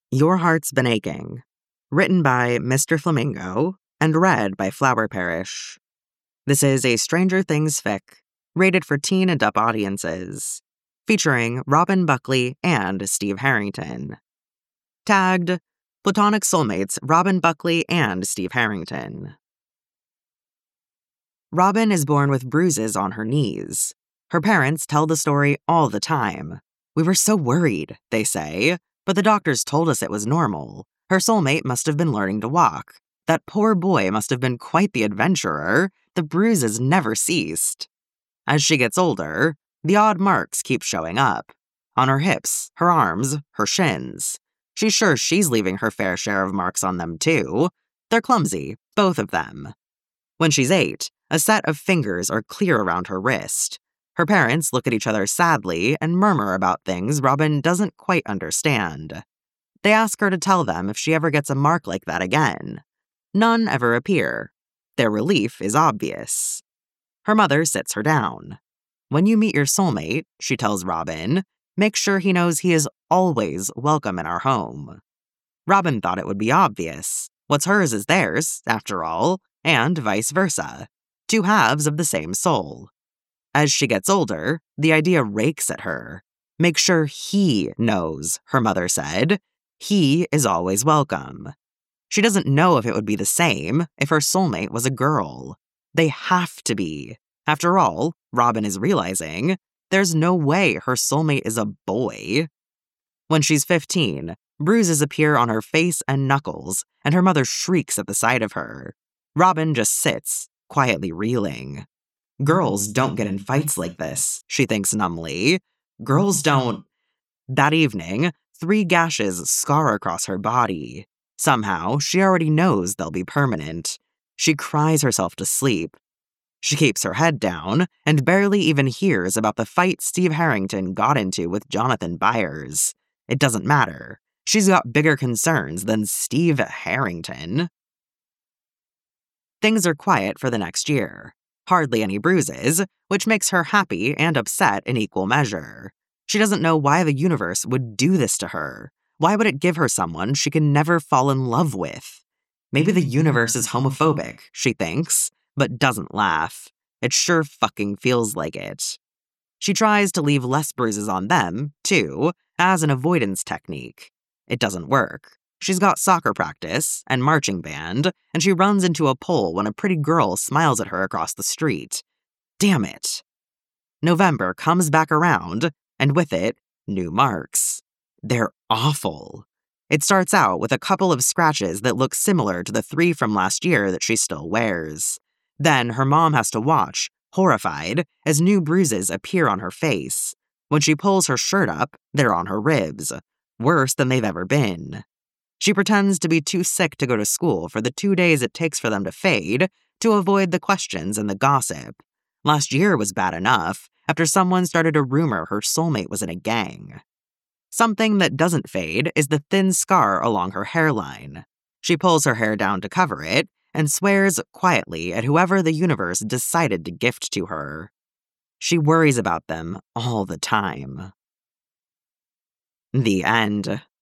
Your Heart's Been Aching, written by Mr. Flamingo and read by Flower Parish. This is a Stranger Things fic, rated for teen and up audiences, featuring Robin Buckley and Steve Harrington. Tagged Platonic Soulmates Robin Buckley and Steve Harrington. Robin is born with bruises on her knees. Her parents tell the story all the time. We were so worried, they say, but the doctors told us it was normal. Her soulmate must have been learning to walk. That poor boy must have been quite the adventurer. The bruises never ceased. As she gets older, the odd marks keep showing up. On her hips, her arms, her shins. She's sure she's leaving her fair share of marks on them too. They're clumsy, both of them. When she's 8, a set of fingers are clear around her wrist. Her parents look at each other sadly and murmur about things Robin doesn't quite understand. They ask her to tell them if she ever gets a mark like that again. None ever appear. Their relief is obvious. Her mother sits her down. When you meet your soulmate, she tells Robin, make sure he knows he is always welcome in our home. Robin thought it would be obvious. What's hers is theirs, after all, and vice versa. Two halves of the same soul. As she gets older, the idea rakes at her. Make sure he knows, her mother said. He is always welcome. She doesn't know if it would be the same if her soulmate was a girl. They have to be. After all, Robin is realizing, there's no way her soulmate is a boy. When she's 15, bruises appear on her face and knuckles, and her mother shrieks at the sight of her. Robin just sits, quietly reeling. Girls don't get in fights like this, she thinks numbly. Girls don't. That evening, 3 gashes scar across her body. Somehow, she already knows they'll be permanent. She cries herself to sleep. She keeps her head down and barely even hears about the fight Steve Harrington got into with Jonathan Byers. It doesn't matter. She's got bigger concerns than Steve Harrington. Things are quiet for the next year. Hardly any bruises, which makes her happy and upset in equal measure. She doesn't know why the universe would do this to her. Why would it give her someone she can never fall in love with? Maybe the universe is homophobic, she thinks, but doesn't laugh. It sure fucking feels like it. She tries to leave less bruises on them, too, as an avoidance technique. It doesn't work. She's got soccer practice and marching band, and she runs into a pole when a pretty girl smiles at her across the street. Damn it. November comes back around, and with it, new marks. They're awful. It starts out with a couple of scratches that look similar to the 3 from last year that she still wears. Then her mom has to watch, horrified, as new bruises appear on her face. When she pulls her shirt up, they're on her ribs. Worse than they've ever been. She pretends to be too sick to go to school for the 2 days it takes for them to fade to avoid the questions and the gossip. Last year was bad enough after someone started a rumor her soulmate was in a gang. Something that doesn't fade is the thin scar along her hairline. She pulls her hair down to cover it and swears quietly at whoever the universe decided to gift to her. She worries about them all the time. The end.